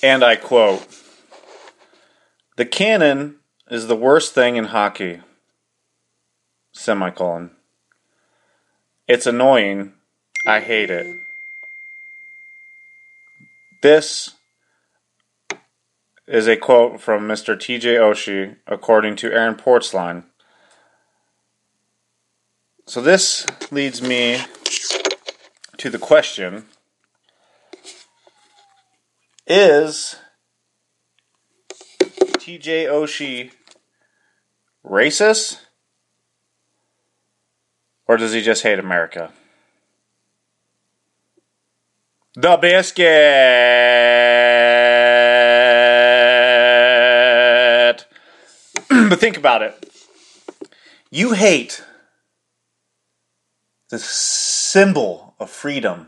And I quote, "The cannon is the worst thing in hockey. Semicolon. It's annoying. I hate it." This is a quote from Mr. TJ Oshie, according to Aaron Portzline. So this leads me to the question, is TJ Oshie racist? Or does he just hate America? The biscuit! But think about it. You hate the symbol of freedom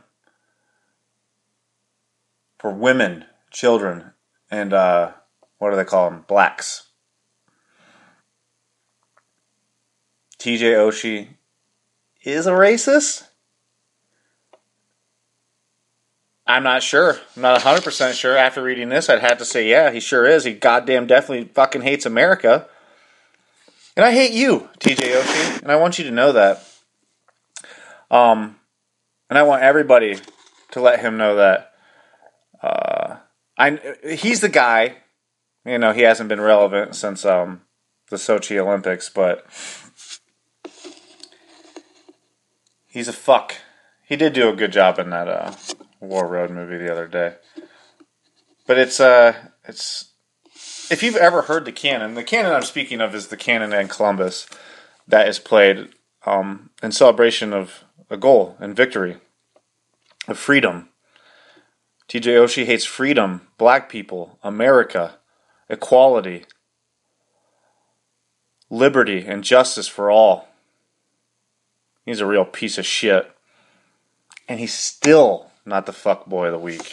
for women, children, and what do they call them? Blacks. TJ Oshie is a racist? I'm not sure. I'm not 100% sure. After reading this, I'd have to say, yeah, he sure is. He goddamn definitely fucking hates America. And I hate you, TJ Oshie, and I want you to know that. And I want everybody to let him know that. He's the guy. You know, he hasn't been relevant since the Sochi Olympics, but he's a fuck. He did do a good job in that War Road movie the other day. But it's if you've ever heard the canon I'm speaking of is the canon in Columbus that is played in celebration of a goal and victory of freedom. TJ Oshie hates freedom, black people, America, equality, liberty, and justice for all. He's a real piece of shit. And he's still not the fuckboy of the week.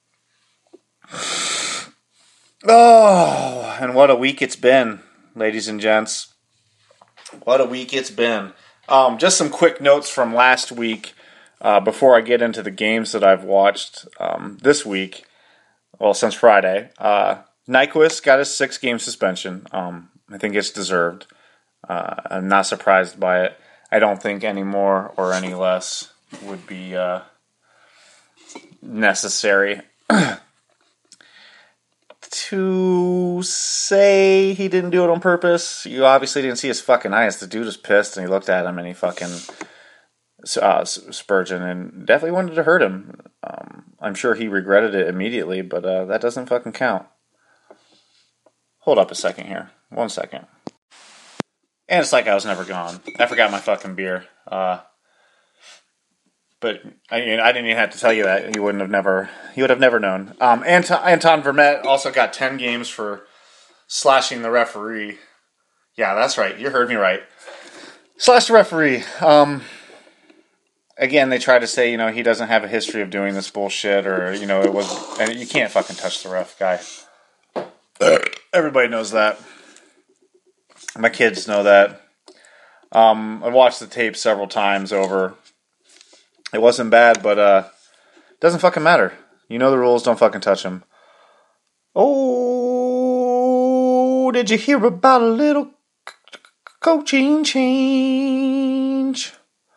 Oh, and what a week it's been, ladies and gents. What a week it's been. Just some quick notes from last week before I get into the games that I've watched this week. Well, since Friday. Nyquist got his 6-game suspension. I think it's deserved. I'm not surprised by it. I don't think any more or any less would be necessary. To say he didn't do it on purpose, you obviously didn't see his fucking eyes. The dude was pissed, and he looked at him, and he fucking Spurgeon, and definitely wanted to hurt him. I'm sure he regretted it immediately, but that doesn't fucking count. Hold up a second here. 1 second. And it's like I was never gone. I forgot my fucking beer. But I didn't even have to tell you that. You would have never known. Anton Vermette also got 10 games for slashing the referee. Yeah, that's right. You heard me right. Slash the referee. Again, they try to say, he doesn't have a history of doing this bullshit, or, it was, and you can't fucking touch the ref, guy. Everybody knows that. My kids know that. I watched the tape several times over. It wasn't bad, but it doesn't fucking matter. You know the rules, don't fucking touch them. Oh, did you hear about a little coaching change?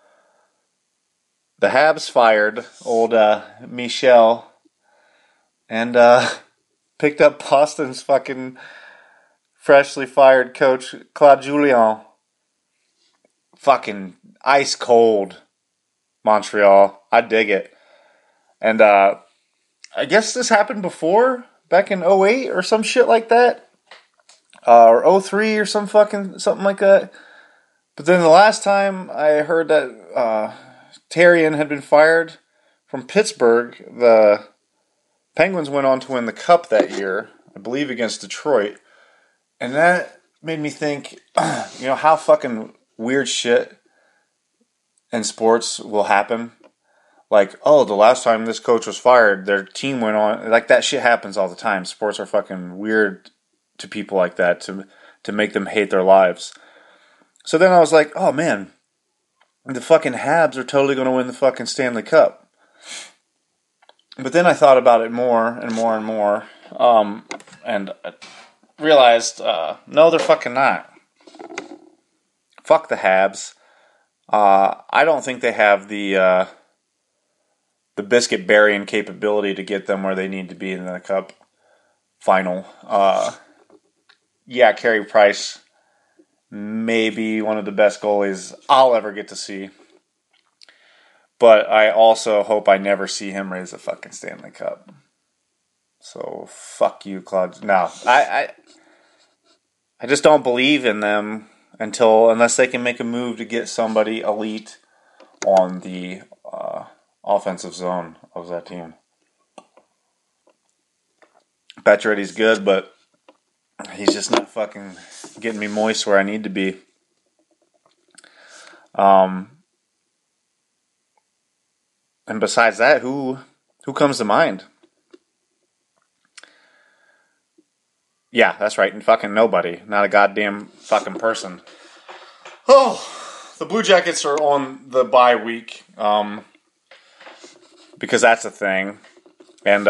The Habs fired old Michel and picked up Boston's fucking freshly fired coach, Claude Julien. Fucking ice cold. Montreal. I dig it. And I guess this happened before, back in 2008 or some shit like that. Or 2003 or something like that. But then the last time I heard that Therrien had been fired from Pittsburgh, the Penguins went on to win the Cup that year, I believe against Detroit. And that made me think, how fucking weird shit in sports will happen. Like, the last time this coach was fired, their team went on. Like, that shit happens all the time. Sports are fucking weird to people like that to make them hate their lives. So then I was like, oh man, the fucking Habs are totally going to win the fucking Stanley Cup. But then I thought about it more and more and more. and I realized, no, they're fucking not. Fuck the Habs. I don't think they have the biscuit burying capability to get them where they need to be in the Cup final. Yeah, Carey Price may be one of the best goalies I'll ever get to see. But I also hope I never see him raise a fucking Stanley Cup. So, fuck you, Claude. No, I just don't believe in them unless they can make a move to get somebody elite on the offensive zone of that team. Pacioretty's good, but he's just not fucking getting me moist where I need to be. And besides that, who comes to mind? Yeah, that's right. And fucking nobody. Not a goddamn fucking person. Oh, the Blue Jackets are on the bye week. Because that's a thing. And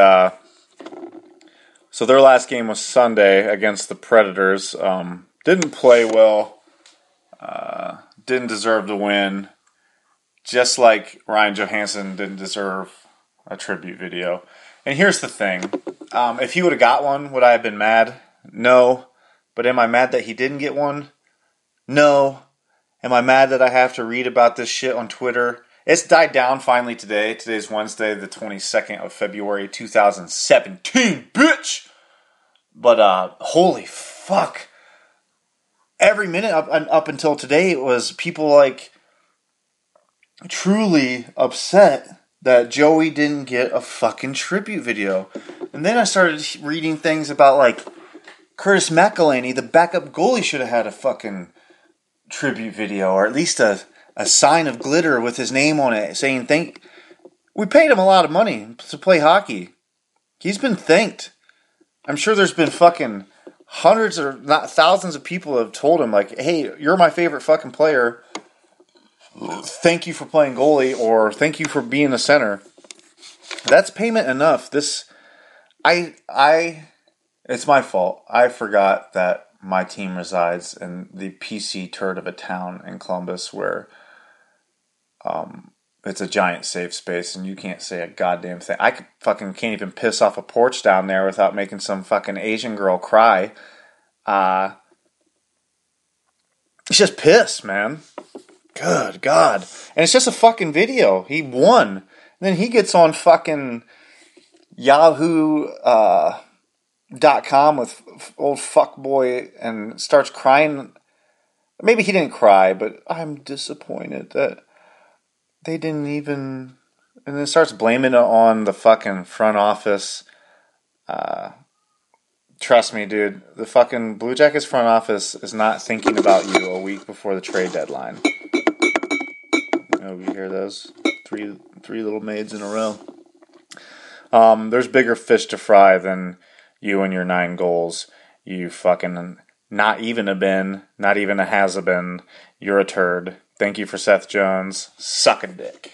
so their last game was Sunday against the Predators. Didn't play well. Didn't deserve the win. Just like Ryan Johansson didn't deserve a tribute video. And here's the thing. If he would have got one, would I have been mad? No. But am I mad that he didn't get one? No. Am I mad that I have to read about this shit on Twitter? It's died down finally today. Today's Wednesday, the 22nd of February, 2017, bitch! But, holy fuck. Every minute up until today, it was people, like, truly upset that Joey didn't get a fucking tribute video. And then I started reading things about, like, Curtis McElhinney, the backup goalie, should have had a fucking tribute video, or at least a sign of glitter with his name on it saying we paid him a lot of money to play hockey. He's been thanked. I'm sure there's been fucking hundreds or not thousands of people have told him, like, hey, you're my favorite fucking player. Thank you for playing goalie, or thank you for being a center. That's payment enough. It's my fault. I forgot that my team resides in the PC turd of a town in Columbus where it's a giant safe space and you can't say a goddamn thing. I can't even piss off a porch down there without making some fucking Asian girl cry. It's just piss, man. Good God. And it's just a fucking video. He won. And then he gets on fucking Yahoo.com with old fuckboy and starts crying. Maybe he didn't cry, but I'm disappointed that they didn't even... And then starts blaming it on the fucking front office. Trust me, dude. The fucking Blue Jackets front office is not thinking about you a week before the trade deadline. Oh, you hear those? Three little maids in a row. There's bigger fish to fry than you and your 9 goals. You fucking not even a bin, not even a has-a-been. You're a turd. Thank you for Seth Jones. Suck a dick.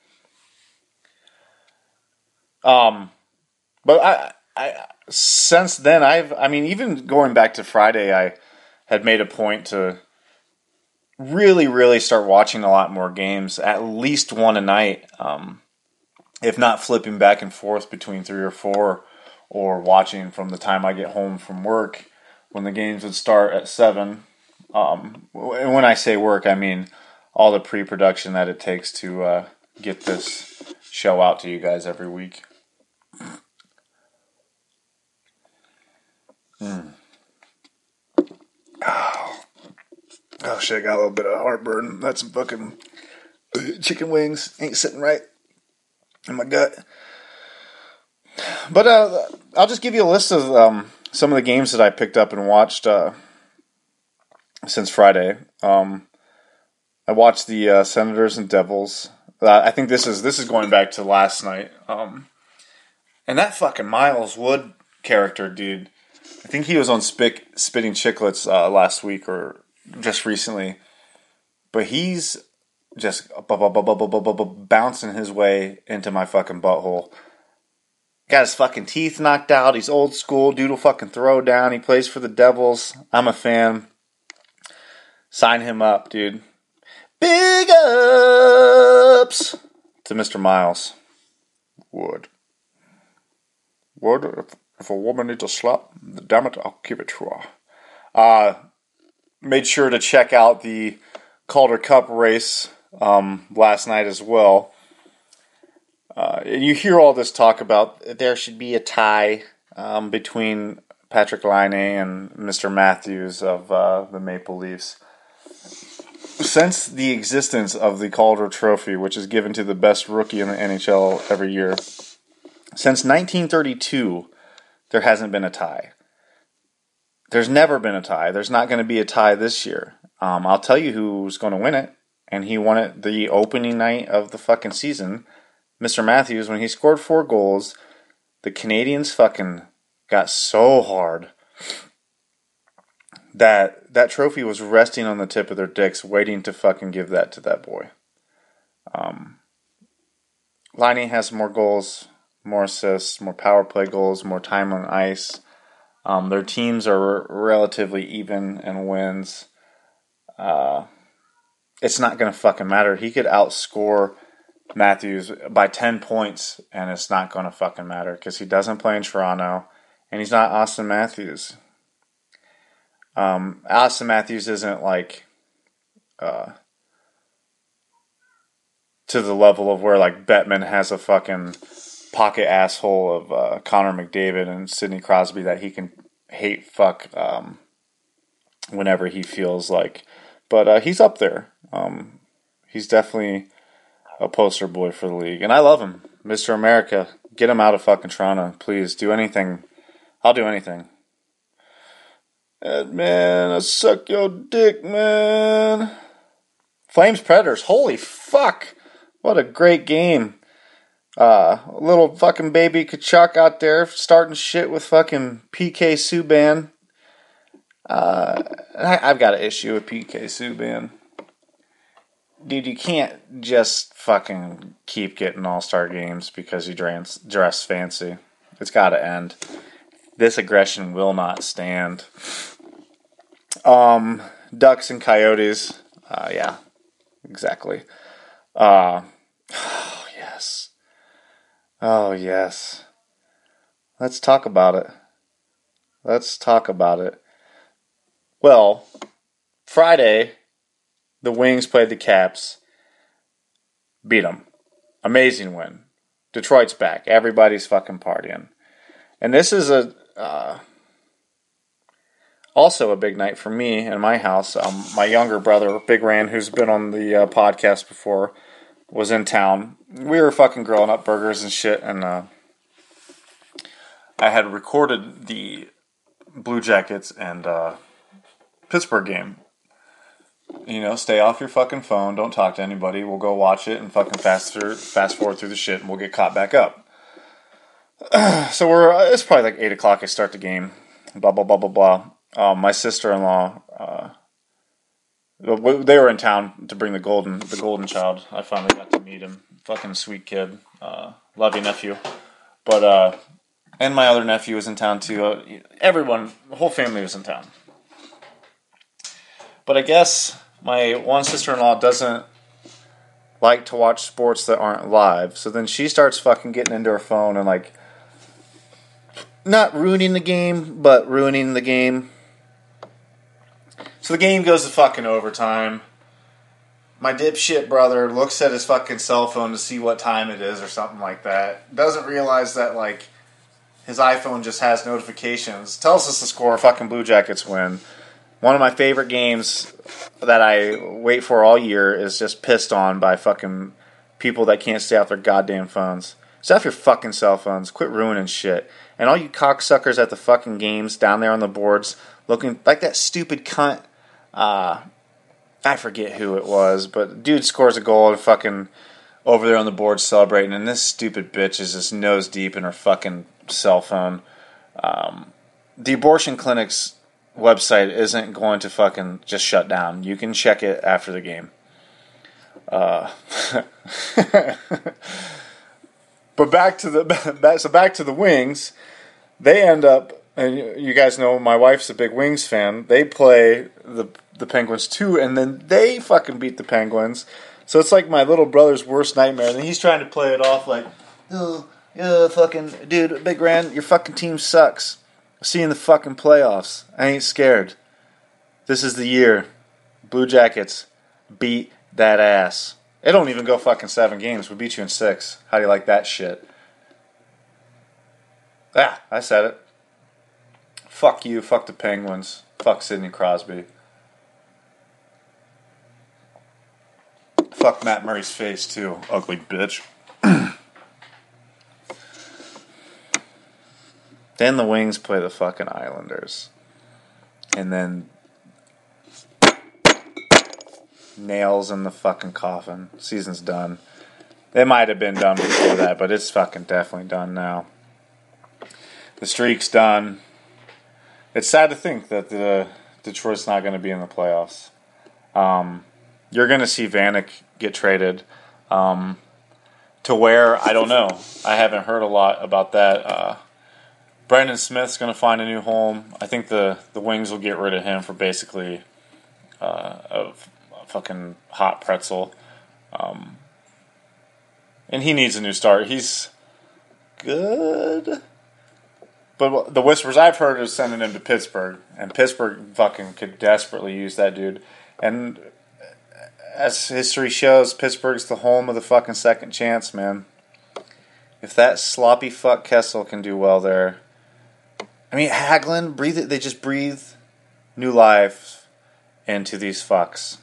But I since then even going back to Friday, I had made a point to really, really start watching a lot more games, at least one a night. If not flipping back and forth between 3 or 4, or watching from the time I get home from work when the games would start at 7. And when I say work, I mean all the pre-production that it takes to get this show out to you guys every week. Oh shit, I got a little bit of heartburn. That's some fucking chicken wings. Ain't sitting right in my gut. But I'll just give you a list of some of the games that I picked up and watched since Friday. I watched the Senators and Devils. I think this is going back to last night. And that fucking Miles Wood character, dude. I think he was on Spitting Chicklets last week or just recently. But he's just bouncing his way into my fucking butthole. Got his fucking teeth knocked out. He's old school. Dude will fucking throw down. He plays for the Devils. I'm a fan. Sign him up, dude. Big ups to Mr. Miles. Would if a woman needs a slap, damn it, I'll give it to her. Made sure to check out the Calder Cup race last night as well. And you hear all this talk about there should be a tie between Patrik Laine and Mr. Matthews of the Maple Leafs. Since the existence of the Calder Trophy, which is given to the best rookie in the NHL every year, since 1932, there hasn't been a tie. There's never been a tie. There's not going to be a tie this year. I'll tell you who's going to win it, and he won it the opening night of the fucking season. Mr. Matthews, when he scored 4 goals, the Canadians fucking got so hard that trophy was resting on the tip of their dicks, waiting to fucking give that to that boy. Laine has more goals, more assists, more power play goals, more time on ice. Their teams are relatively even in wins. It's not going to fucking matter. He could outscore Matthews by 10 points, and it's not going to fucking matter because he doesn't play in Toronto, and he's not Austin Matthews. Austin Matthews isn't like to the level of where like Bettman has a fucking pocket asshole of Connor McDavid and Sidney Crosby that he can hate fuck whenever he feels like. But he's up there. He's definitely a poster boy for the league. And I love him. Mr. America, get him out of fucking Toronto. Please, do anything. I'll do anything. Ed, man, I suck your dick, man. Flames Predators, holy fuck. What a great game. Little fucking baby Kachuk out there starting shit with fucking PK Subban. I've got an issue with PK Subban. Dude, you can't just fucking keep getting all-star games because you dress fancy. It's got to end. This aggression will not stand. Ducks and Coyotes. Yeah, exactly. Oh, yes. Oh, yes. Let's talk about it. Well, Friday, the Wings played the Caps. Beat them. Amazing win. Detroit's back. Everybody's fucking partying. And this is also a big night for me in my house. My younger brother, Big Ran, who's been on the podcast before, was in town. We were fucking grilling up burgers and shit, and I had recorded the Blue Jackets and Pittsburgh game. You know, stay off your fucking phone. Don't talk to anybody. We'll go watch it and fucking fast forward through the shit, and we'll get caught back up. So it's probably like 8 o'clock. I start the game. Blah blah blah blah blah. My sister-in-law, they were in town to bring the golden child. I finally got to meet him. Fucking sweet kid. Love you, nephew. But and my other nephew was in town too. Everyone, the whole family was in town. But I guess my one sister-in-law doesn't like to watch sports that aren't live. So then she starts fucking getting into her phone and like not ruining the game, but ruining the game. So the game goes to fucking overtime. My dipshit brother looks at his fucking cell phone to see what time it is or something like that. Doesn't realize that like his iPhone just has notifications. Tells us the score. Fucking Blue Jackets win. One of my favorite games that I wait for all year is just pissed on by fucking people that can't stay off their goddamn phones. Stay off your fucking cell phones. Quit ruining shit. And all you cocksuckers at the fucking games down there on the boards looking like that stupid cunt. I forget who it was, but dude scores a goal and fucking over there on the board celebrating, and this stupid bitch is just nose deep in her fucking cell phone. The abortion clinic's website isn't going to fucking just shut down. You can check it after the game. But back to the Wings. They end up, and you guys know my wife's a big Wings fan. They play the Penguins too, and then they fucking beat the Penguins. So it's like my little brother's worst nightmare. And he's trying to play it off like, oh, yeah, fucking dude, Big Ran, your fucking team sucks. I'll see you in the fucking playoffs. I ain't scared. This is the year. Blue Jackets beat that ass. It don't even go fucking 7 games. We beat you in 6. How do you like that shit? Ah, I said it. Fuck you. Fuck the Penguins. Fuck Sidney Crosby. Fuck Matt Murray's face too. Ugly bitch. Then the Wings play the fucking Islanders. And then nails in the fucking coffin. Season's done. It might have been done before that, but it's fucking definitely done now. The streak's done. It's sad to think that the Detroit's not going to be in the playoffs. You're going to see Vanek get traded to where, I don't know. I haven't heard a lot about that. Brendan Smith's going to find a new home. I think the Wings will get rid of him for basically a fucking hot pretzel. And he needs a new start. He's good. But the whispers I've heard is sending him to Pittsburgh. And Pittsburgh fucking could desperately use that dude. And as history shows, Pittsburgh's the home of the fucking second chance, man. If that sloppy fuck Kessel can do well there. I mean, Hagelin, they just breathe new life into these fucks.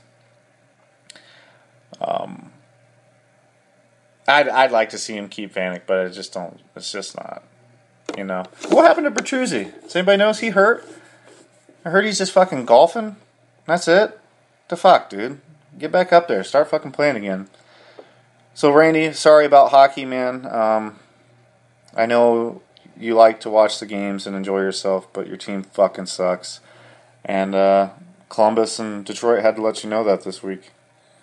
I'd like to see him keep Vanek, but it's just not. You know. What happened to Bertuzzi? Does anybody know? Is he hurt? I heard he's just fucking golfing. That's it. The fuck, dude. Get back up there. Start fucking playing again. So, Randy, sorry about hockey, man. I know you like to watch the games and enjoy yourself, but your team fucking sucks. And Columbus and Detroit had to let you know that this week.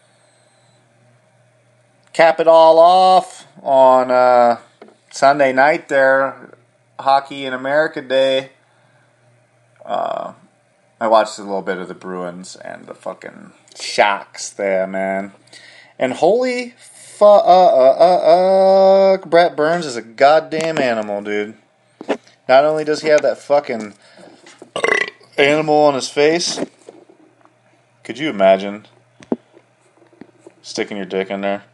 Cap it all off on Sunday night there. Hockey in America Day. I watched a little bit of the Bruins and the fucking Sharks there, man. And holy fuck, Brett Burns is a goddamn animal, dude. Not only does he have that fucking animal on his face, could you imagine sticking your dick in there?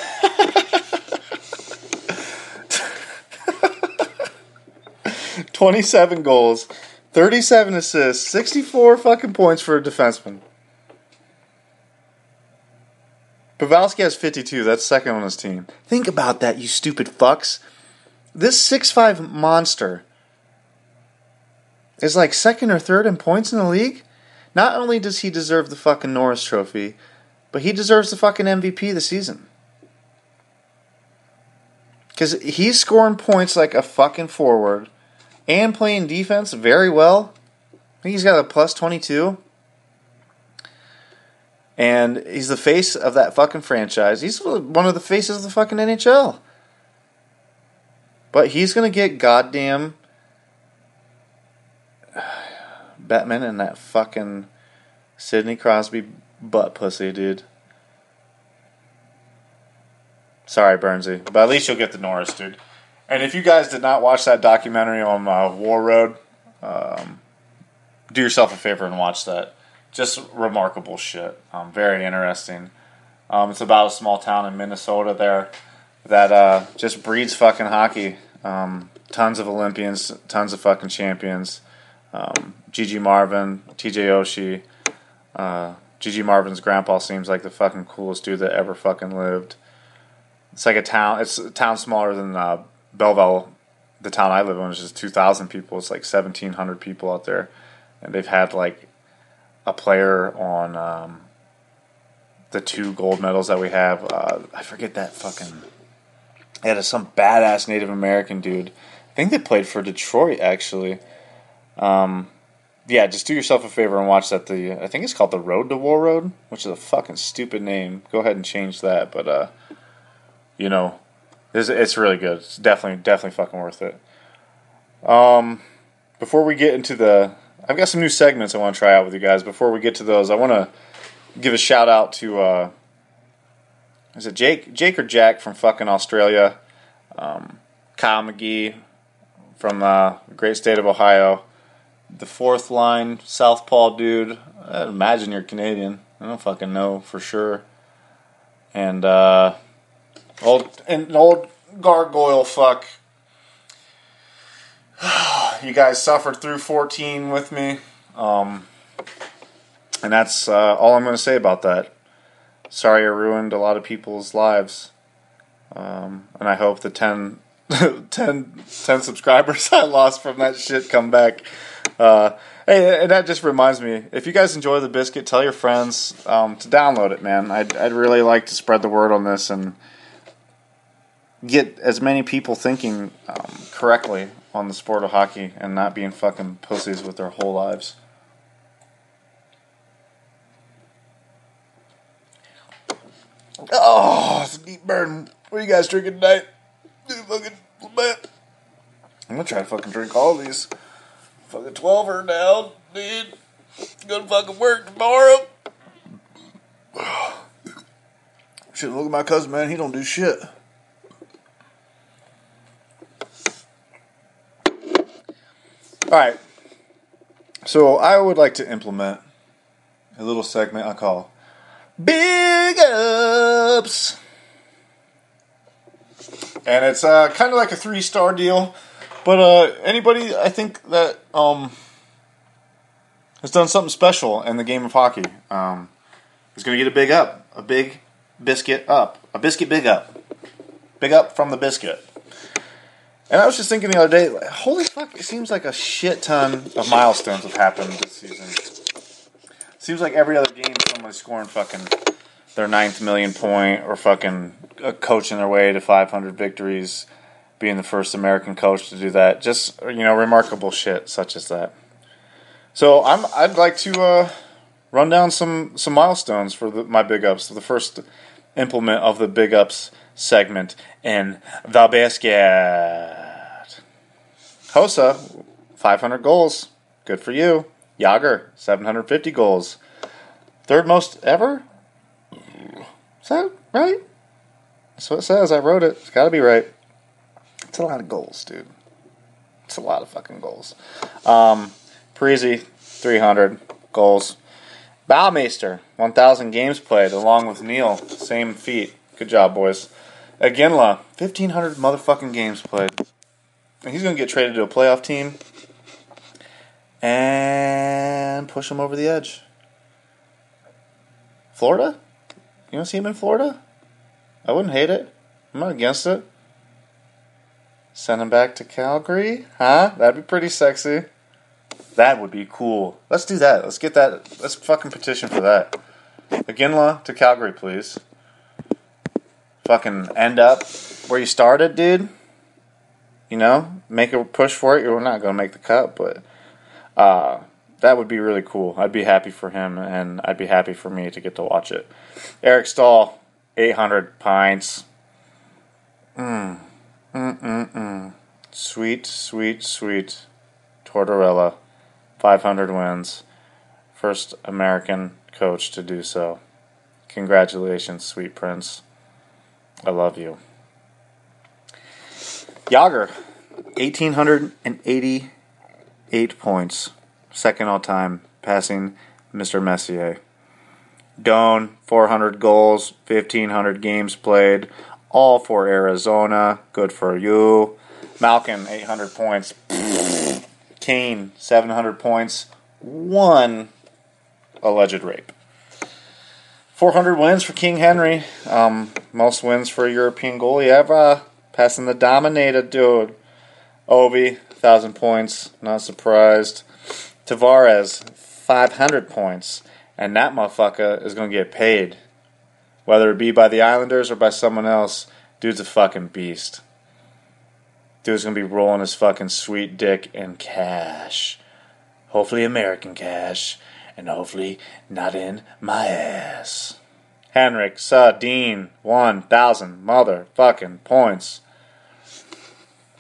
27 goals, 37 assists, 64 fucking points for a defenseman. Pavelski has 52. That's second on his team. Think about that, you stupid fucks. This 6'5" monster is like second or third in points in the league. Not only does he deserve the fucking Norris Trophy, but he deserves the fucking MVP of the season. Because he's scoring points like a fucking forward and playing defense very well. I think he's got a plus 22. And he's the face of that fucking franchise. He's one of the faces of the fucking NHL. But he's going to get goddamn Bettman and that fucking Sidney Crosby butt pussy, dude. Sorry, Burnsy. But at least you'll get the Norris, dude. And if you guys did not watch that documentary on War Road, do yourself a favor and watch that. Just remarkable shit. Very interesting. It's about a small town in Minnesota there that just breeds fucking hockey. Tons of Olympians, tons of fucking champions. Gigi Marvin, TJ Oshie. Gigi Marvin's grandpa seems like the fucking coolest dude that ever fucking lived. It's like a town. It's a town smaller than Belleville, the town I live in, which is 2,000 people. It's like 1,700 people out there, and they've had like a player on the 2 gold medals that we have. I forget that fucking. They had some badass Native American dude. I think they played for Detroit actually. Yeah, just do yourself a favor and watch that. I think it's called The Road to War Road, which is a fucking stupid name. Go ahead and change that, but you know, It's really good. It's definitely fucking worth it. Before we get into I've got some new segments I want to try out with you guys. Before we get to those, I want to give a shout out to, is it Jake or Jack from fucking Australia? Kyle McGee from the great state of Ohio. The fourth line Southpaw dude. I imagine you're Canadian. I don't fucking know for sure. And old gargoyle fuck. You guys suffered through 14 with me. And that's all I'm going to say about that. Sorry I ruined a lot of people's lives. And I hope the 10 subscribers I lost from that shit come back. Hey, and that just reminds me, if you guys enjoy the biscuit, tell your friends to download it, man. I'd really like to spread the word on this and get as many people thinking correctly on the sport of hockey and not being fucking pussies with their whole lives. Oh, it's a deep burn. What are you guys drinking tonight? I'm gonna try to fucking drink all of these. Fucking 12er now, dude. Gonna fucking work tomorrow. Shit, look at my cousin, man. He don't do shit. Alright. So, I would like to implement a little segment I call Big Ups. And it's kind of like a 3-star deal. But anybody, I think, that has done something special in the game of hockey is going to get a big up. A big biscuit up. A biscuit big up. Big up from the biscuit. And I was just thinking the other day, holy fuck, it seems like a shit ton of milestones have happened this season. Seems like every other game somebody's scoring fucking their 9th million point or fucking coaching their way to 500 victories, being the first American coach to do that. Just, remarkable shit such as that. So I'd like to run down some milestones for my big ups. The first implement of the big ups segment in the biscuit. Hossa, 500 goals. Good for you. Yager, 750 goals. Third most ever? Is that right? That's what it says. I wrote it. It's got to be right. It's a lot of goals, dude. It's a lot of fucking goals. Parisi, 300 goals. Baumeister, 1,000 games played, along with Neil. Same feat. Good job, boys. Iginla, 1,500 motherfucking games played. And he's going to get traded to a playoff team and push him over the edge. Florida? You want to see him in Florida? I wouldn't hate it. I'm not against it. Send him back to Calgary? Huh? That'd be pretty sexy. That would be cool. Let's do that. Let's get that. Let's fucking petition for that. Iginla to Calgary, please. Fucking end up where you started, dude. Make a push for it. You're not going to make the cut, but that would be really cool. I'd be happy for him, and I'd be happy for me to get to watch it. Eric Stahl, 800 pints. Sweet, sweet, sweet Tortorella. 500 wins. First American coach to do so. Congratulations, sweet prince. I love you. Yager, 1,888 points. Second all time, passing Mr. Messier. Doan, 400 goals, 1,500 games played. All for Arizona. Good for you. Malkin, 800 points. Kane, 700 points. 1 alleged rape. 400 wins for King Henry. Most wins for a European goalie ever. Passing the Dominator, dude. Ovi, 1,000 points. Not surprised. Tavares, 500 points. And that motherfucker is going to get paid. Whether it be by the Islanders or by someone else, dude's a fucking beast. Dude's going to be rolling his fucking sweet dick in cash. Hopefully American cash. And hopefully not in my ass. Henrik Sedin, 1,000 motherfucking points.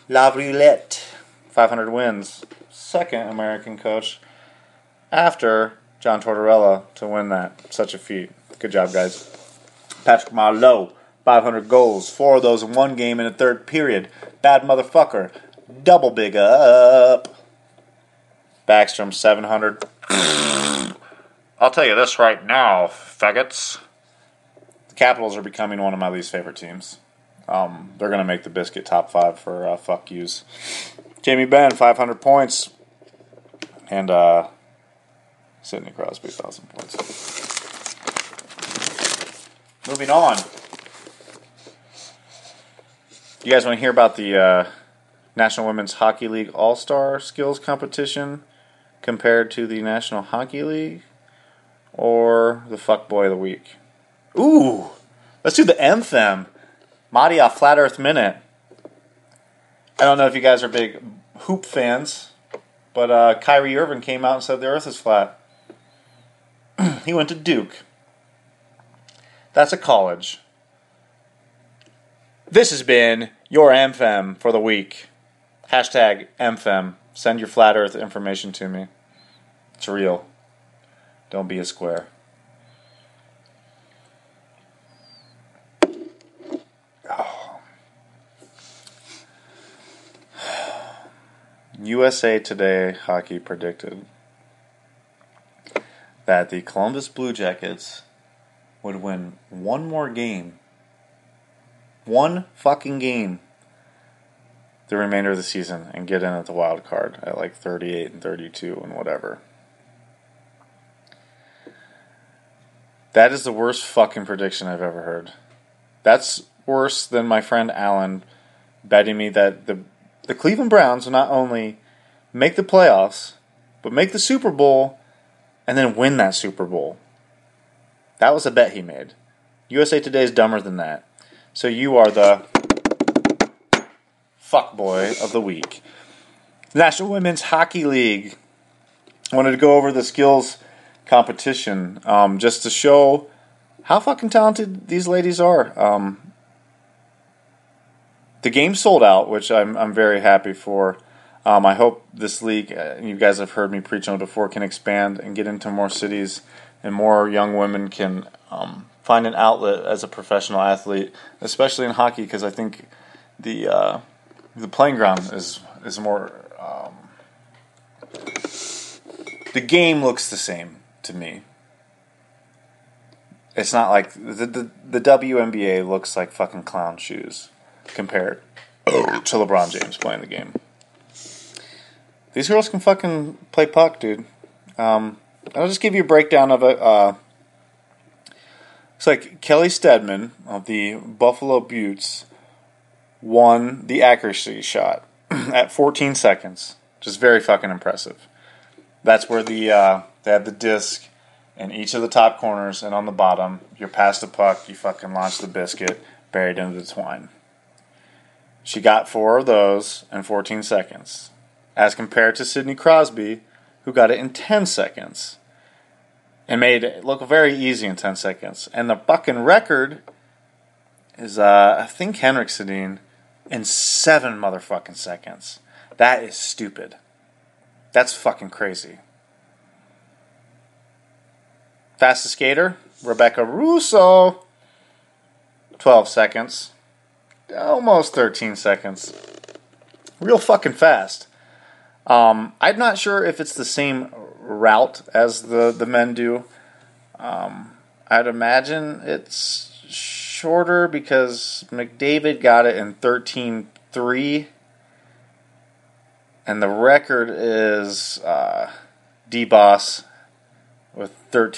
Laviolette, 500 wins. Second American coach after John Tortorella to win that. Such a feat. Good job, guys. Patrick Marleau, 500 goals. 4 of those in one game in the third period. Bad motherfucker. Double big up. Backstrom, 700. I'll tell you this right now, faggots. The Capitals are becoming one of my least favorite teams. They're going to make the biscuit top 5 for fuck yous. Jamie Benn, 500 points. And Sidney Crosby, 1,000 points. Moving on. You guys want to hear about the National Women's Hockey League All-Star Skills Competition compared to the National Hockey League or the Fuckboy of the Week? Ooh, let's do the anthem. Madia Flat Earth Minute. I don't know if you guys are big hoop fans, but Kyrie Irving came out and said the earth is flat. He went to Duke. That's a college. This has been your MFM for the week. Hashtag MFM. Send your flat earth information to me. It's real. Don't be a square. USA Today Hockey predicted that the Columbus Blue Jackets would win one more game. One fucking game. The remainder of the season and get in at the wild card at like 38 and 32 and whatever. That is the worst fucking prediction I've ever heard. That's worse than my friend Alan betting me that the Cleveland Browns will not only make the playoffs, but make the Super Bowl and then win that Super Bowl. That was a bet he made. USA Today is dumber than that. So you are the fuckboy of the week. National Women's Hockey League. I wanted to go over the skills competition just to show how fucking talented these ladies are. The game sold out, which I'm very happy for. I hope this league, you guys have heard me preach on it before, can expand and get into more cities and more young women can find an outlet as a professional athlete, especially in hockey, because I think the playing ground is more. The game looks the same to me. It's not like the WNBA looks like fucking clown shoes compared to LeBron James playing the game. These girls can fucking play puck, dude. I'll just give you a breakdown of it. It's like Kelly Stedman of the Buffalo Beauts won the accuracy shot at 14 seconds. Just very fucking impressive. That's where they have the disc in each of the top corners, and on the bottom, you're past the puck, you fucking launch the biscuit buried into the twine. She got 4 of those in 14 seconds, as compared to Sidney Crosby, who got it in 10 seconds. And made it look very easy in 10 seconds. And the fucking record is, I think, Henrik Sedin in 7 motherfucking seconds. That is stupid. That's fucking crazy. Fastest skater, Rebecca Russo, 12 seconds. Almost 13 seconds. Real fucking fast. I'm not sure if it's the same route as the men do. I'd imagine it's shorter because McDavid got it in 13.3. And the record is D-Boss with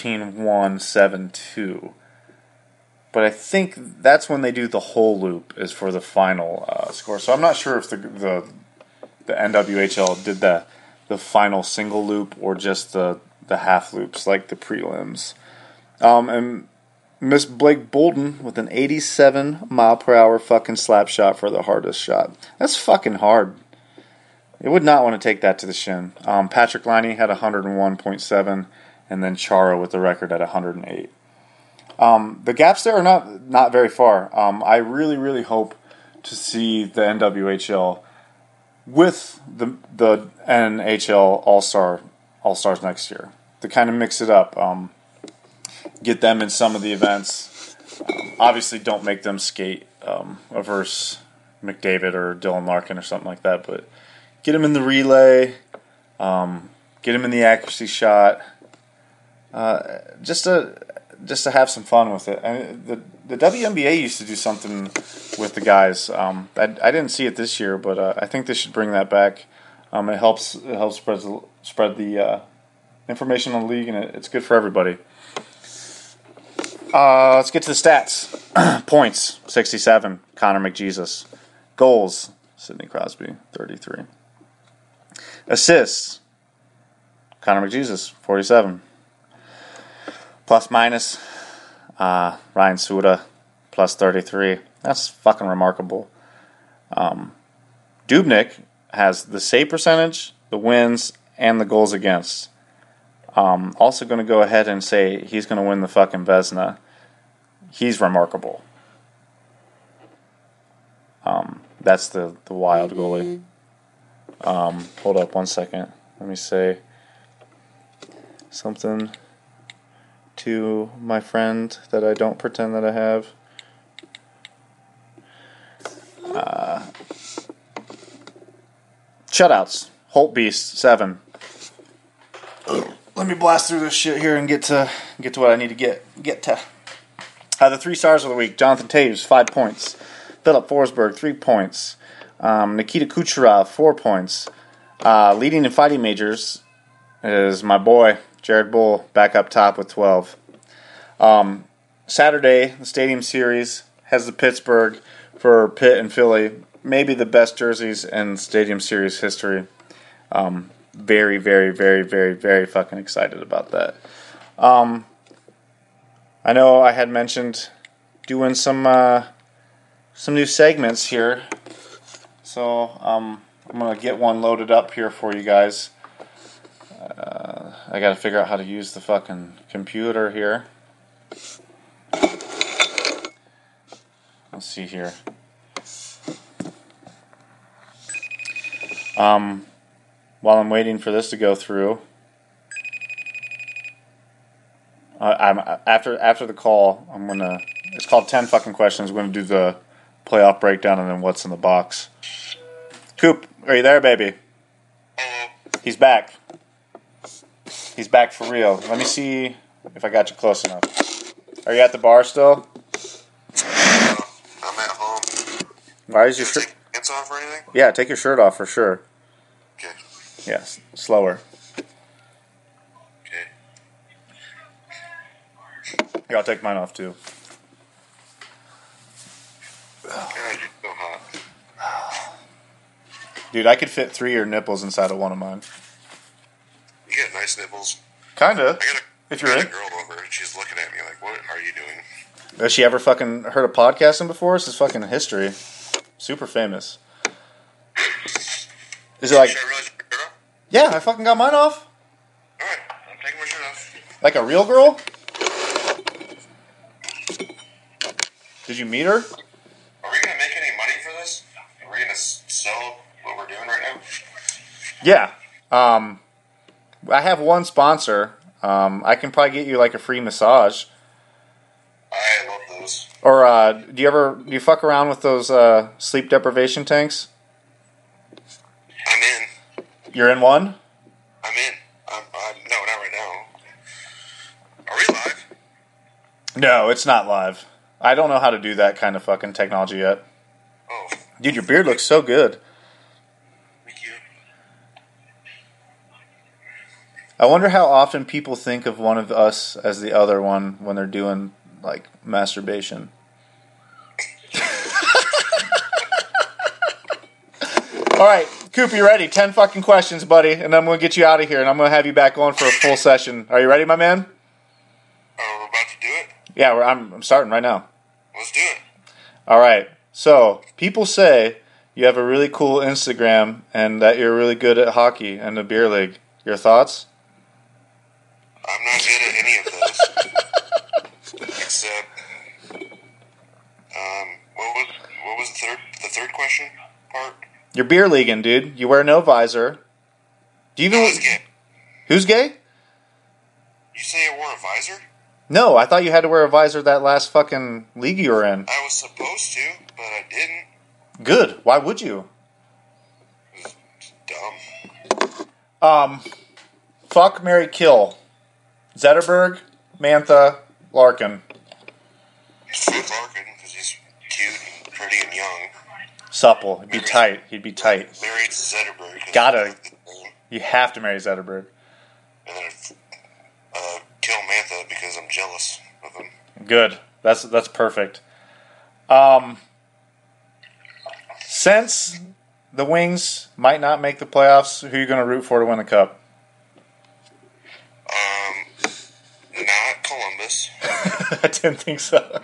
13.172. But I think that's when they do the whole loop is for the final score. So I'm not sure if the NWHL did the final single loop or just the half loops like the prelims. And Miss Blake Bolden with an 87 mile per hour fucking slap shot for the hardest shot. That's fucking hard. You would not want to take that to the shin. Patrick Laine had 101.7, and then Chara with the record at 108. The gaps there are not very far. I really, really hope to see the NWHL with the NHL All-Stars next year to kind of mix it up. Get them in some of the events. Obviously, don't make them skate versus McDavid or Dylan Larkin or something like that, but get them in the relay, get them in the accuracy shot, just to have some fun with it. And the WNBA used to do something with the guys. I didn't see it this year, but I think they should bring that back. It helps spread the information on the league, and it's good for everybody. Let's get to the stats. Points, 67, Connor McJesus. Goals, Sidney Crosby, 33. Assists, Connor McJesus, 47. Plus minus, Ryan Suda, plus 33. That's fucking remarkable. Dubnyk has the save percentage, the wins, and the goals against. Also going to go ahead and say he's going to win the fucking Vezina. He's remarkable. That's the wild goalie. Hold up 1 second. Let me say something to my friend that I don't pretend that I have. Shutouts. Holt Beast, 7. Let me blast through this shit here and get to what I need to get to. The 3 stars of the week: Jonathan Toews, 5 points. Philip Forsberg, 3 points. Nikita Kucherov, 4 points. Leading in fighting majors is my boy Jared Bull, back up top with 12. Saturday, the Stadium Series has the Pittsburgh for Pitt and Philly. Maybe the best jerseys in Stadium Series history. Very, very, very, very, very fucking excited about that. I know I had mentioned doing some new segments here, so I'm gonna get one loaded up here for you guys. I gotta figure out how to use the fucking computer here. Let's see here. While I'm waiting for this to go through, I'm after the call. It's called 10 fucking questions. I'm gonna do the playoff breakdown and then what's in the box. Coop, are you there, baby? He's back. He's back for real. Let me see if I got you close enough. Are you at the bar still? I'm at home. Why is your shirt? Take your pants off or anything? Yeah, take your shirt off for sure. Okay. Yes, slower. Okay. Here, I'll take mine off too. God, you're so hot. Dude, I could fit 3 of your nipples inside of one of mine. You got nice nipples. Kinda. I got a girl over, and she's looking at me like, "What are you doing?" Has she ever fucking heard of podcasting before? This is fucking history. Super famous. Is it like... Should I realize your shirt off? Yeah, I fucking got mine off. Alright, I'm taking my shirt off. Like a real girl? Did you meet her? Are we gonna make any money for this? Are we gonna sell what we're doing right now? Yeah. I have one sponsor. I can probably get you like a free massage. I love those. Or do you fuck around with those sleep deprivation tanks? I'm in. You're in one? I'm in. No, not right now. Are we live? No, it's not live. I don't know how to do that kind of fucking technology yet. Oh. Dude, your beard looks so good. Thank you. I wonder how often people think of one of us as the other one when they're doing, like, masturbation. All right, Coop, you ready? 10 fucking questions, buddy, and I'm going to get you out of here, and I'm going to have you back on for a full session. Are you ready, my man? We're about to do it? Yeah, I'm starting right now. Let's do it. All right. So, people say you have a really cool Instagram and that you're really good at hockey and the beer league. Your thoughts? I'm not good at any of those. Except, what was the third question part? You're beer leaguing, dude. You wear no visor. Do you even? Who's gay? Who's gay? You say I wore a visor? No, I thought you had to wear a visor that last fucking league you were in. I was supposed to, but I didn't. Good. Why would you? It was dumb. Fuck, marry, kill. Zetterberg, Mantha, Larkin. Fuck Larkin, because he's cute and pretty and young. Supple. He'd be tight. He'd be tight. Married Zetterberg. 'cause Gotta. he's the name. You have to marry Zetterberg. And then kill Mantha because I'm jealous of him. Good. That's perfect. Since the Wings might not make the playoffs, who are you going to root for to win the cup? Not Columbus. I didn't think so.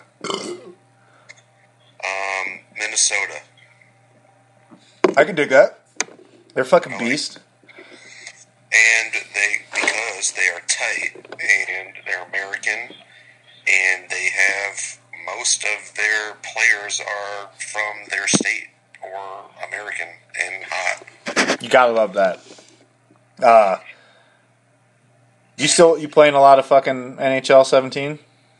Minnesota. I can dig that. They're fucking beast. And because they are tight and they're American and they have most of their players are from their state or American and hot. You gotta love that. You playing a lot of fucking NHL 17?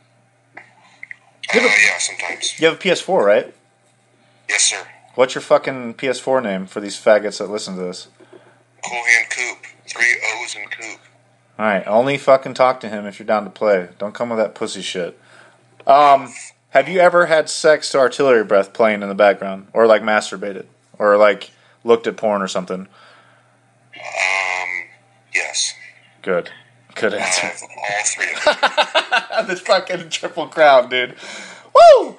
Yeah, sometimes. You have a PS4, right? Yes, sir. What's your fucking PS4 name for these faggots that listen to this? Cool Hand Coop. 3 O's in Coop. Alright, only fucking talk to him if you're down to play. Don't come with that pussy shit. Have you ever had sex to Artillery Breath playing in the background? Or like masturbated? Or like looked at porn or something? Yes. Good. Good answer. All 3 of them. This fucking triple crown, dude. Woo!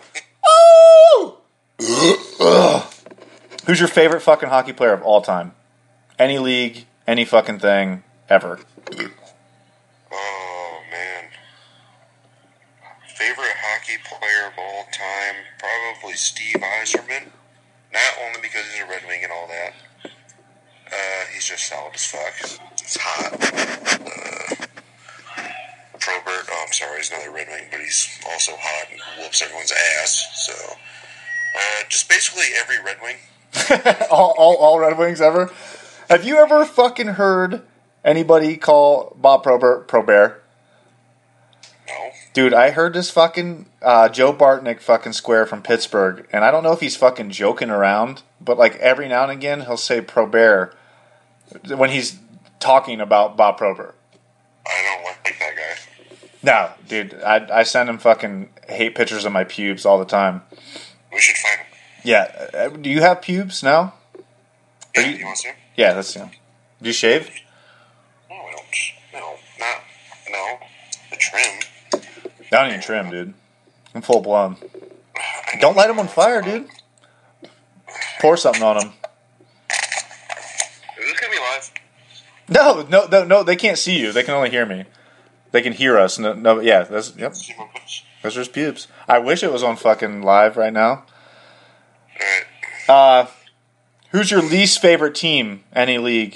Woo! Who's your favorite fucking hockey player of all time? Any league, any fucking thing, ever. Oh, man. Favorite hockey player of all time? Probably Steve Yzerman. Not only because he's a Red Wing and all that. He's just solid as fuck. He's hot. Probert, oh, I'm sorry, he's another Red Wing, but he's also hot and whoops everyone's ass. So, just basically every Red Wing. all Red Wings ever? Have you ever fucking heard anybody call Bob Probert? No. Dude, I heard this fucking Joe Bartnick fucking square from Pittsburgh, and I don't know if he's fucking joking around, but like every now and again he'll say Probert when he's talking about Bob Probert. I don't like that guy. No, dude, I send him fucking hate pictures of my pubes all the time. We should find him. Yeah, do you have pubes now? Yeah, you want to see him? Yeah, that's him. Do you shave? No, I don't. No. The trim. I don't even trim, dude. I'm full blown. Don't light him on fire, dude. Pour something on him. Is this gonna be live? No, they can't see you. They can only hear me. They can hear us. No, yeah, that's, yep. Those are his pubes. I wish it was on fucking live right now. Alright. Who's your least favorite team? Any league?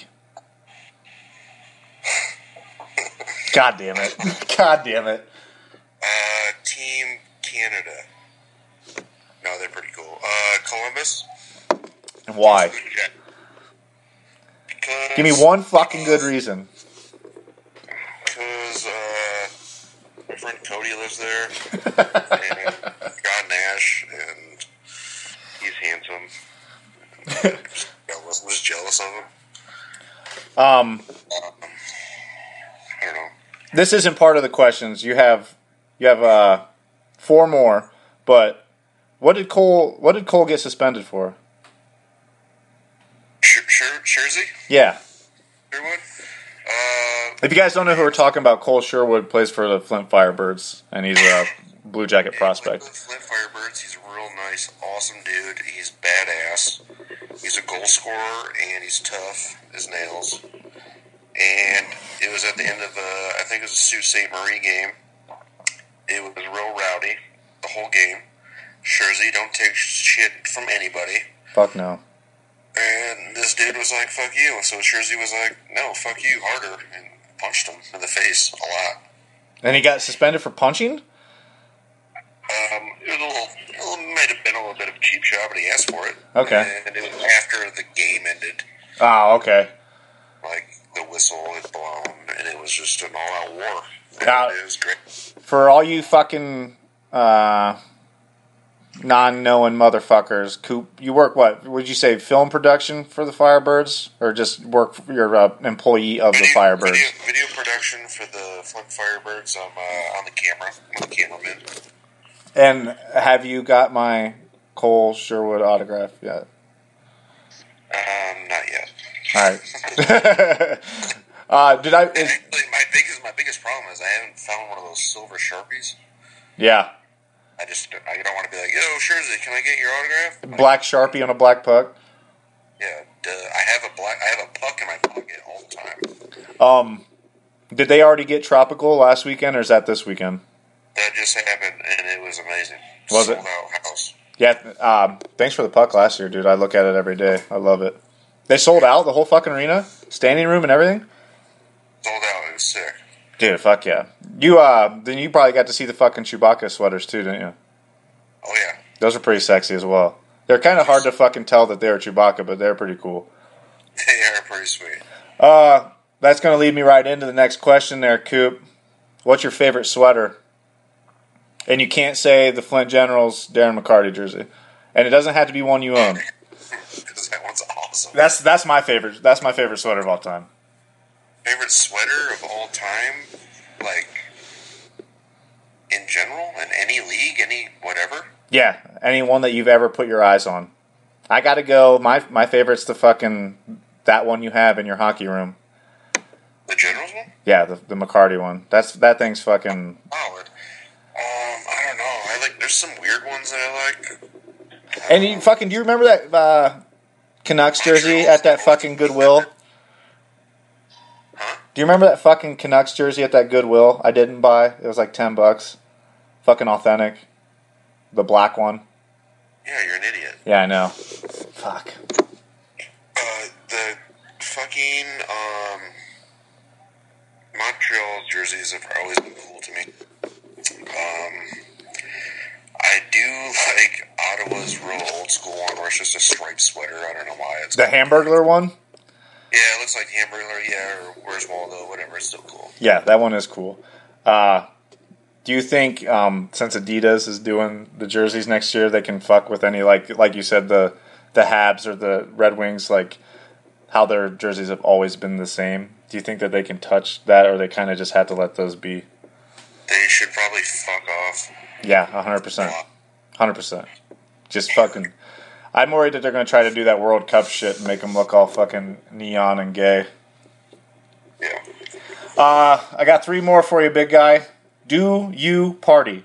God damn it. God damn it. Team Canada. No, they're pretty cool. Columbus. And why? Because, Give me one fucking good reason. Because my friend Cody lives there, and Scott Nash, and he's handsome. I was jealous of him. I don't know. This isn't part of the questions. You have 4 more, but what did Cole get suspended for? Jersey? Yeah. Sherwood? If you guys don't know who we're talking about, Cole Sherwood plays for the Flint Firebirds, and he's a Blue Jacket prospect. Flint Firebirds, he's a real nice, awesome dude. He's badass. He's a goal scorer, and he's tough as nails. And it was at the end of I think it was a Sault Ste. Marie game. It was real rowdy, the whole game. Jersey don't take shit from anybody. Fuck no. And this dude was like, fuck you. So Jersey was like, no, fuck you, harder. And punched him in the face a lot. And he got suspended for punching? It might have been a little bit of a cheap shot, but he asked for it. Okay. And it was after the game ended. Oh, okay. Like, the whistle had blown, and it was just an all-out war. Now, it was great. For all you fucking non-knowing motherfuckers, Coop, you work what? Would you say film production for the Firebirds? Or just work for your employee of the Firebirds? Video production for the Flint Firebirds. I'm on the camera. I'm the cameraman. And have you got my Cole Sherwood autograph yet? Not yet. All right. Did I? My biggest problem is I haven't found one of those silver Sharpies. Yeah. I don't want to be like, yo, Scherzer, can I get your autograph? Black Sharpie on a black puck. Yeah, I have a puck in my pocket all the time. Did they already get Tropical last weekend, or is that this weekend? That just happened, and it was amazing. Was it? Sold out house. Yeah. Thanks for the puck last year, dude. I look at it every day. I love it. They sold out the whole fucking arena, standing room and everything. Sold out. It was sick. Dude, fuck yeah. Then you probably got to see the fucking Chewbacca sweaters too, didn't you? Oh yeah. Those are pretty sexy as well. They're kind of hard to fucking tell that they're Chewbacca, but they're pretty cool. They are pretty sweet. That's going to lead me right into the next question there, Coop. What's your favorite sweater? And you can't say the Flint Generals Darren McCarty jersey. And it doesn't have to be one you own. Because that one's awesome. That's my favorite. That's my favorite sweater of all time. Favorite sweater of all time? Like, in general? In any league? Any whatever? Yeah, any one that you've ever put your eyes on. I got to go. My favorite's that one you have in your hockey room. The Generals one? Yeah, the McCarty one. That thing's fucking solid. I don't know. There's some weird ones that I like. And do you remember that Canucks jersey at that fucking Goodwill? Huh? Do you remember that fucking Canucks jersey at that Goodwill I didn't buy? It was like $10. Fucking authentic. The black one. Yeah, you're an idiot. Yeah, I know. Fuck. The fucking Montreal jerseys have always been cool to me. I do like Ottawa's real old school one where it's just a striped sweater. I don't know why. It's the Hamburglar one? Yeah, it looks like Hamburglar, yeah, or Where's Waldo, whatever. It's still cool. Yeah, that one is cool. Do you think since Adidas is doing the jerseys next year, they can fuck with any, like you said, the Habs or the Red Wings, like how their jerseys have always been the same? Do you think that they can touch that, or they kind of just have to let those be? They should probably fuck off. Yeah, 100%. 100%. Just fucking... I'm worried that they're going to try to do that World Cup shit and make them look all fucking neon and gay. Yeah. I got 3 more for you, big guy. Do you party?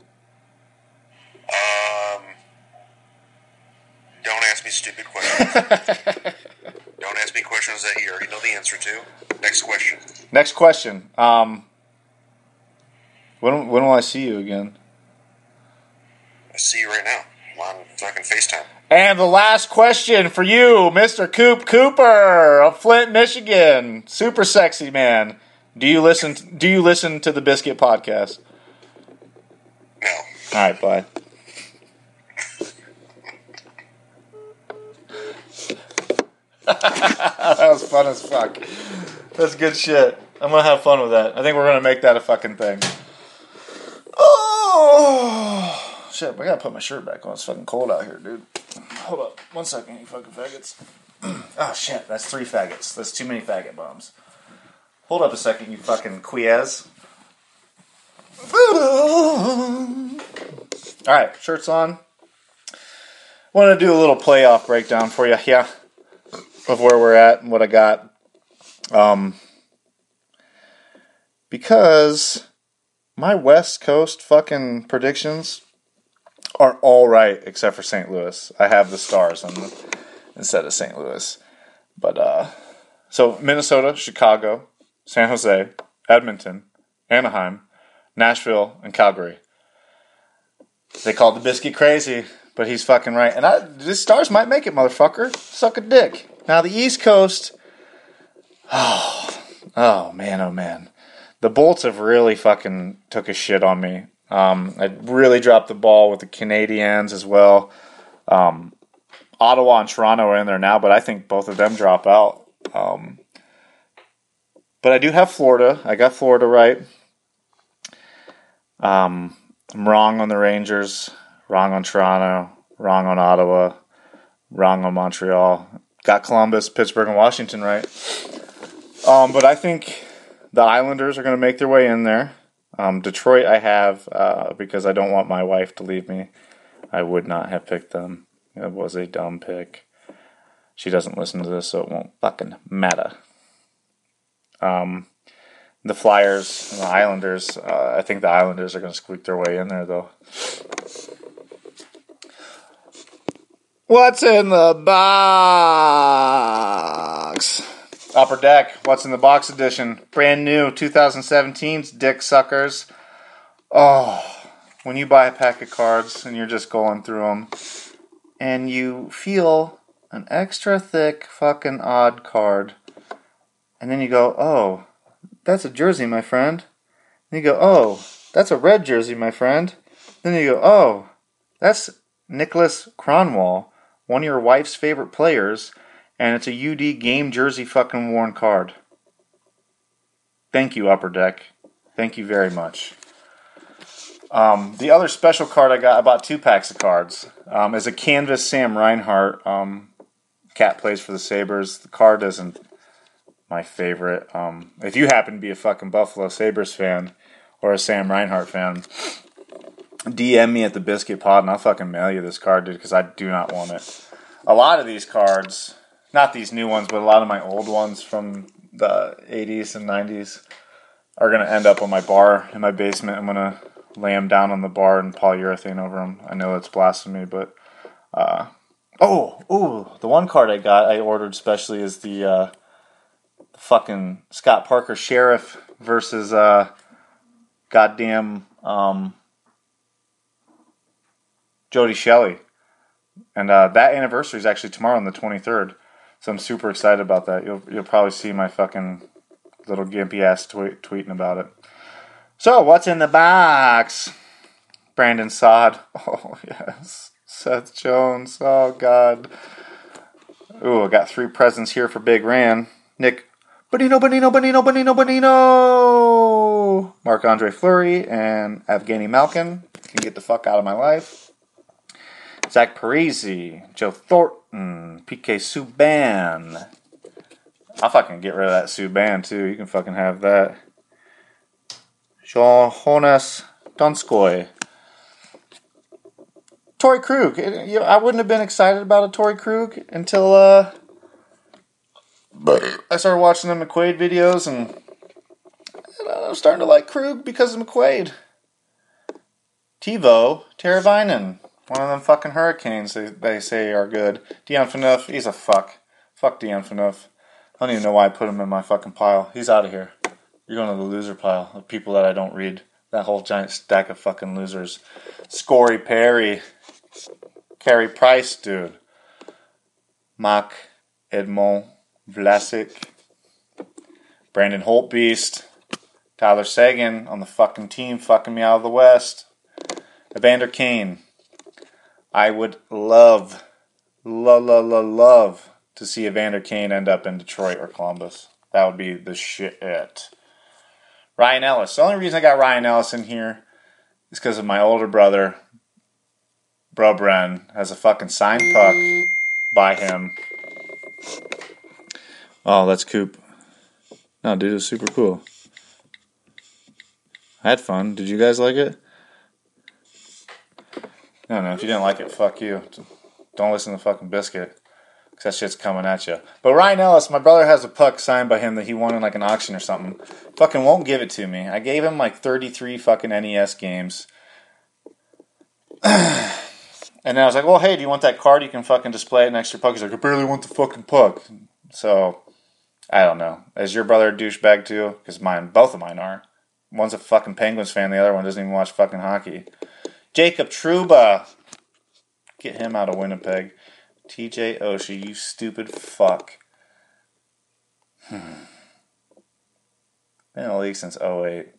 Don't ask me stupid questions. Don't ask me questions that you already know the answer to. Next question. Next question. When will I see you again? I see you right now. I'm on fucking FaceTime. And the last question for you, Mr. Coop Cooper of Flint, Michigan. Super sexy man. Do you listen to the Biscuit podcast? No. All right, bye. That was fun as fuck. That's good shit. I'm gonna have fun with that. I think we're gonna make that a fucking thing. Oh shit! I gotta put my shirt back on. It's fucking cold out here, dude. Hold up, 1 second, you fucking faggots. Oh shit! That's 3 faggots. That's too many faggot bombs. Hold up a second, you fucking quiaz. All right, shirts on. Want to do a little playoff breakdown for you, yeah, of where we're at and what I got. Because my West Coast fucking predictions are all right except for St. Louis. I have the Stars instead of St. Louis. But, so Minnesota, Chicago, San Jose, Edmonton, Anaheim, Nashville, and Calgary. They called the Biscuit crazy, but he's fucking right. And the Stars might make it, motherfucker. Suck a dick. Now, the East Coast... Oh, man, oh, man. The Bolts have really fucking took a shit on me. I really dropped the ball with the Canadiens as well. Ottawa and Toronto are in there now, but I think both of them drop out. But I do have Florida. I got Florida right. I'm wrong on the Rangers, wrong on Toronto, wrong on Ottawa, wrong on Montreal. Got Columbus, Pittsburgh, and Washington right. But I think the Islanders are going to make their way in there. Detroit I have because I don't want my wife to leave me. I would not have picked them. It was a dumb pick. She doesn't listen to this, so it won't fucking matter. The Flyers and the Islanders, I think the Islanders are going to squeak their way in there, though. What's in the box? Upper Deck, What's in the Box edition. Brand new, 2017's Dick Suckers. Oh, when you buy a pack of cards and you're just going through them, and you feel an extra thick fucking odd card, and then you go, oh, that's a jersey, my friend. Then you go, oh, that's a red jersey, my friend. Then you go, oh, that's Nicholas Kronwall, one of your wife's favorite players, and it's a UD game jersey fucking worn card. Thank you, Upper Deck. Thank you very much. The other special card I got, I bought 2 packs of cards, is a canvas Sam Reinhart. Cat plays for the Sabres. The card isn't my favorite. If you happen to be a fucking Buffalo Sabres fan or a Sam Reinhart fan, DM me at the Biscuit Pod and I'll fucking mail you this card, dude, because I do not want it. A lot of these cards, not these new ones, but a lot of my old ones from the 80s and 90s are going to end up on my bar in my basement. I'm going to lay them down on the bar and polyurethane over them. I know it's blasphemy, but the one card I ordered specially is the fucking Scott Parker Sheriff versus goddamn Jody Shelley. And that anniversary is actually tomorrow on the 23rd. So I'm super excited about that. You'll probably see my fucking little gimpy ass tweeting about it. So, what's in the box? Brandon Saad. Oh, yes. Seth Jones. Oh, God. Ooh, I got 3 presents here for Big Ran. Nick Bonino. Marc-Andre Fleury and Evgeny Malkin can get the fuck out of my life. Zach Parise, Joe Thornton, PK Subban. I'll fucking get rid of that Subban, too. You can fucking have that. Jonas Donskoy. Torrey Krug. I wouldn't have been excited about a Torrey Krug until I started watching the McQuaid videos, and I'm starting to like Krug because of McQuaid. Teuvo Teravainen. One of them fucking Hurricanes they say are good. Dion Phaneuf, he's a fuck. Fuck Dion Phaneuf. I don't even know why I put him in my fucking pile. He's out of here. You're going to the loser pile of people that I don't read. That whole giant stack of fucking losers. Scory Perry. Carey Price, dude. Mac Edmond Vlasic. Brandon Holtbeast. Tyler Seguin on the fucking team fucking me out of the West. Evander Kane. I would love to see Evander Kane end up in Detroit or Columbus. That would be the shit. Ryan Ellis. The only reason I got Ryan Ellis in here is because of my older brother, Bro Bren, has a fucking signed puck by him. Oh, that's Coop. No, dude, it's super cool. I had fun. Did you guys like it? No, if you didn't like it, fuck you. Don't listen to fucking Biscuit, because that shit's coming at you. But Ryan Ellis, my brother has a puck signed by him that he won in like an auction or something. Fucking won't give it to me. I gave him like 33 fucking NES games. And then I was like, well, hey, do you want that card? You can fucking display it next to your puck. He's like, I barely want the fucking puck. So, I don't know. Is your brother a douchebag too? Because both of mine are. One's a fucking Penguins fan, the other one doesn't even watch fucking hockey. Jacob Trouba. Get him out of Winnipeg. TJ Oshie, you stupid fuck. Been in the league since 2008.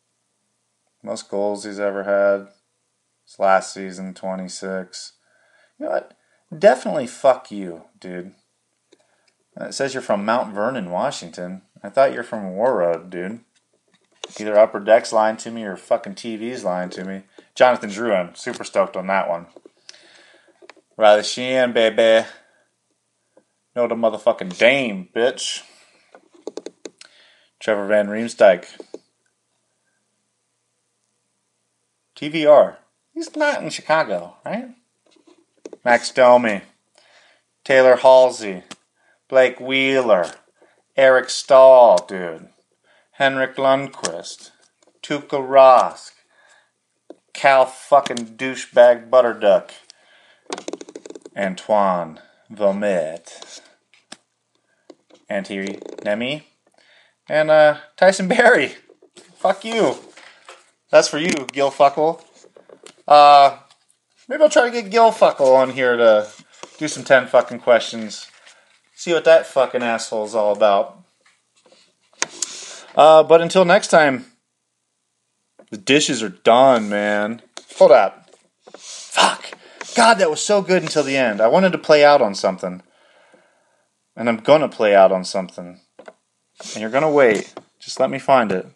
Most goals he's ever had. His last season, 26. You know what? Definitely fuck you, dude. It says you're from Mount Vernon, Washington. I thought you're from War Road, dude. Either Upper Deck's lying to me or fucking TV's lying to me. Jonathan Drew, I'm super stoked on that one. Riley Sheehan, baby. No, the motherfucking Dame, bitch. Trevor Van Riemsdyk. TVR. He's not in Chicago, right? Max Domi. Taylor Halsey. Blake Wheeler. Eric Stahl, dude. Henrik Lundqvist. Tuukka Rask. Cal fucking douchebag Butterduck. Antoine Vomit. Antti Nemi. And Tyson Berry. Fuck you. That's for you, Gil Fuckle. Maybe I'll try to get Gil Fuckle on here to do some 10 fucking questions. See what that fucking asshole's all about. But until next time, the dishes are done, man. Hold up. Fuck. God, that was so good until the end. I wanted to play out on something. And I'm gonna play out on something. And you're gonna wait. Just let me find it.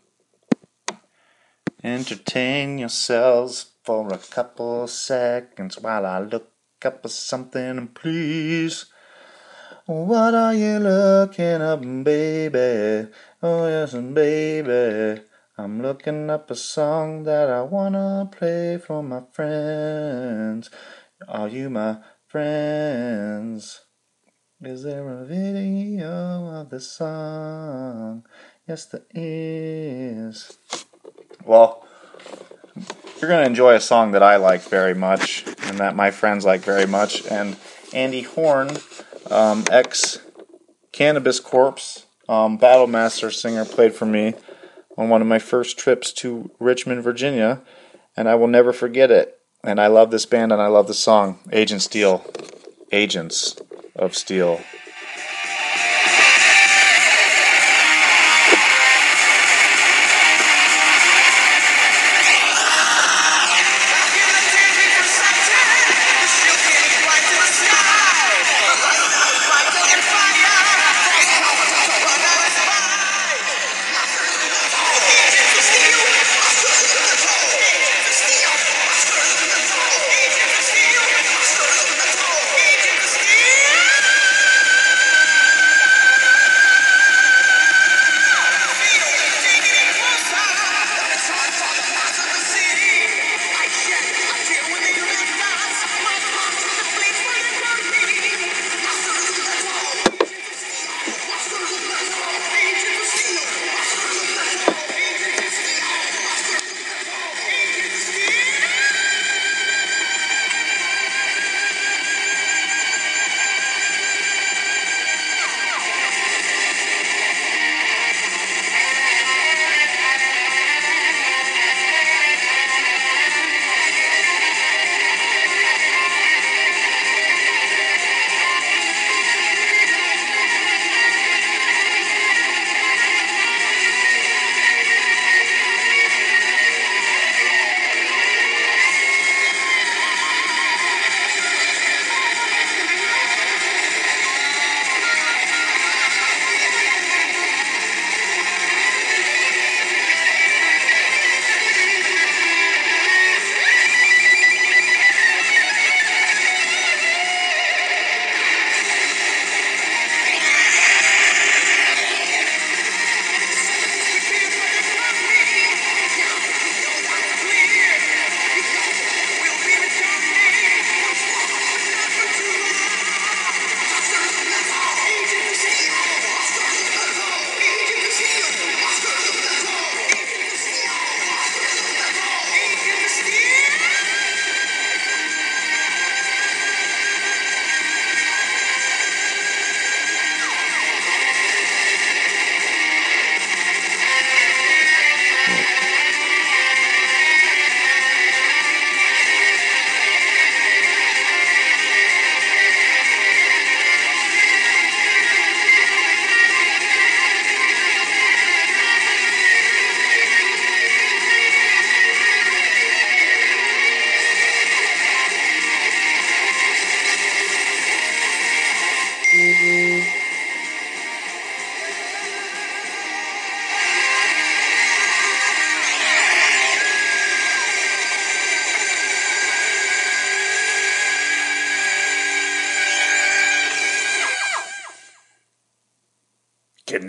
Entertain yourselves for a couple seconds while I look up something, please. What are you looking up, baby? Oh, yes, baby. I'm looking up a song that I wanna play for my friends. Are you my friends? Is there a video of the song? Yes, there is. Well, you're going to enjoy a song that I like very much, and that my friends like very much, and Andy Horn, ex-Cannabis Corpse, Battle Master singer, played for me on one of my first trips to Richmond, Virginia, and I will never forget it. And I love this band, and I love the song, Agent Steel. Agents of Steel.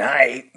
night.